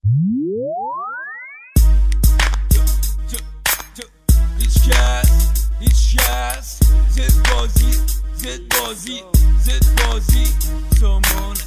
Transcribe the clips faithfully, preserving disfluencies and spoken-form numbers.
هیچ کس هیچ کس زد بازی زد بازی زد بازی سامانه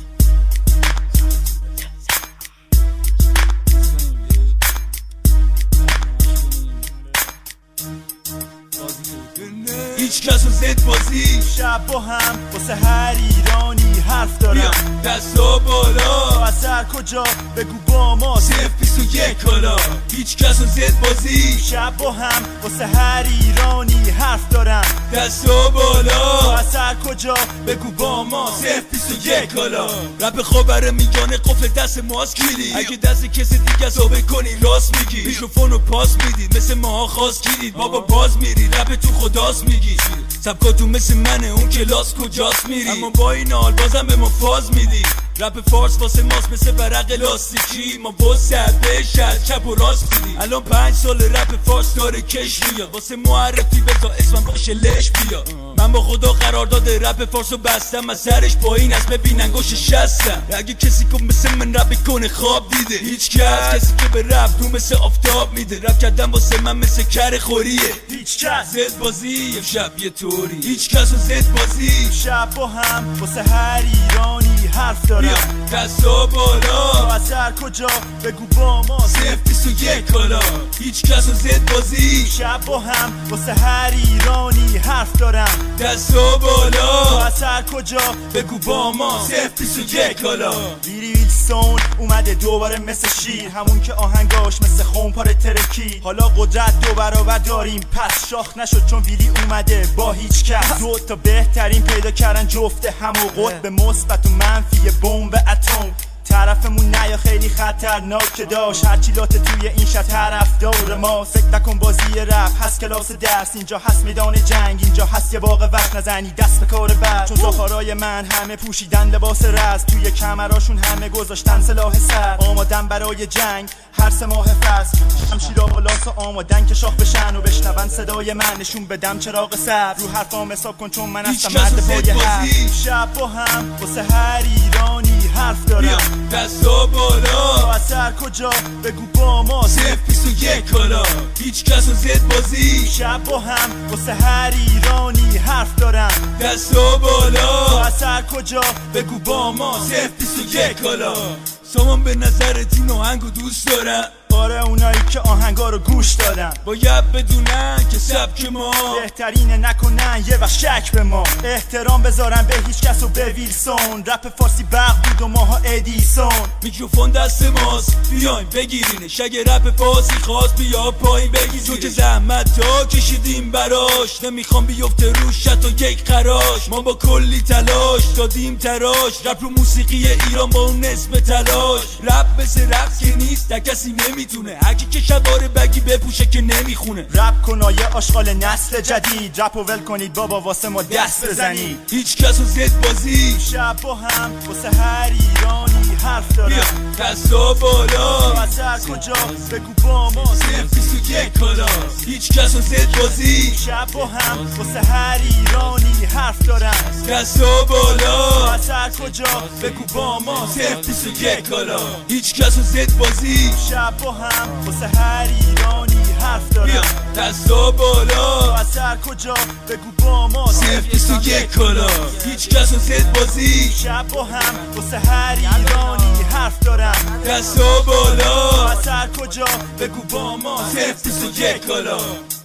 هیچ کس و زد بازی شب با هم واسه هر ایرانی حرف دارم دستا بالا اثر کجا بگو با ما صفر بیست و یک کالا هیچ کس و زد بازی شب با هم واسه هر ایرانی حرف دارم دستا بالا اثر کجا بگو با ما صفر بیست و یک کالا رپ خبر میگانه قفل دست ماست کلید اگه دست کسی دیگه ثابت کنی راست میگی میکروفونو پاس میدید مثل ماها خواست گیرید بابا باز میری رپ تو خداست میگی سبکاتون مثل منه اون کلاس کجاست میری اما با این حال بازم به ما فاز میدی رپ فارس واسه ماست مثل ورق لاستیکی ما واسه بشد چپ و راست میدی الان پنج سال رپ فارس داره کش میاد واسه معرفی بذار اسمم باشه لش بیا من با خدا قرار داده رپ فارسو بستم از سرش پایین از ببینن گوش شستم اگه کسی که مثل من رپ کنه خواب دیده هیچ کس کسی که به رپ تو مثل آفتاب میده رپ کردن واسه من مثل کر خوریه هیچ کس زد بازی شب یه طوری هیچ کس و زد بازی شب با هم واسه هر ایرانی حرف دارم دستا بالا اثر کجا بگو با ما صفر بیست و یک کالا هیچ کس و زد بازی شب با هم واسه هر ایرانی حرف دارم دستا بالا اثر کجا بگو با ما صفر بیست و یک کالا ویلی ویلسون اومده دوباره مثل شیر همون که آهنگاش مثل خونپاره ترکی حالا قدرت دو برابر داریم پس شاخ نشد چون ویلی اومده با هیچ کس دو تا بهترین پیدا کردن جفت همو قطب مثبت و منفی بمب اتم طرفمون نیا خیلی خطرناک که داشت هرچی لاته توی این شهر طرف دور ما فکر نکن بازی رپ هست کلاس درس اینجا هست میدان جنگ اینجا هست یه باغ وقت نزنی دست به کار بعد چون زاخارای من همه پوشیدن لباس رز توی کمراشون همه گذاشتن سلاح سر آمادن برای جنگ هر سه ماه فصل شمشیرا و لاس آمادن که شاخ بشن و بشنون صدای من نشون بدم چراغ سر رو حرفام حساب کن چون من هستم مرد پای حرف شب با هم واسه هر ایرانی حرف دارم دستا بالا اثر کجا بگو با ما صفر بیست و یک کالا هیچ کس و زد بازی شب با هم واسه هر ایرانی حرف دارم دستا بالا اثر کجا بگو با ما صفر بیست و یک کالا سامان به نظرت این آهنگو دوست دارن آره اونایی که آهنگا رو گوش دادن باید بدونن که سبک ما بهترینه نکنن یه وقت شک به ما احترام بذارن به هیچ کس و به ویلسون رپ فارسی برق بود و ماها ادیسون میکروفون دست ماست بیاین بگیرینش اگه رپ فارسی خواست بیا پایین بگیر تو که زحمت تا کشیدیم براش نمیخوام بیفته روش حتی یک خراش ما با کلی تلاش دادیم تراش رپ رو موسیقی ایران با اون نسبت تلاش رپ مثل رقص که نیست در کسی نمیتونه هرکی که شباره بگی بپوشه که نمیخونه رپ کنایه آشغال نسل جدید رپ و ول کنید بابا واسه ما دست بزنید هیچ کس و زد بازی شب با هم واسه هر ایرانی حرف دارم دستا بالا اثر کجا بگو با ما صفر بیست و یک کالا هیچ کس و زد بازی شب با هم واسه هر ایرانی حرف دارم دستا بالا اثر کجا بگو با ما صفر بیست و یک کالا هیچ کس و زد بازی شب با هم واسه هر ایرانی حرف دارم دستا بالا اثر کجا بگو با ما صفر بیست و یک کالا هیچ کس و زد بازی شب با هم واسه هر ایرانی حرف دارم دستا بالا اثر کجا بگو با ما صفر بیست و یک کالا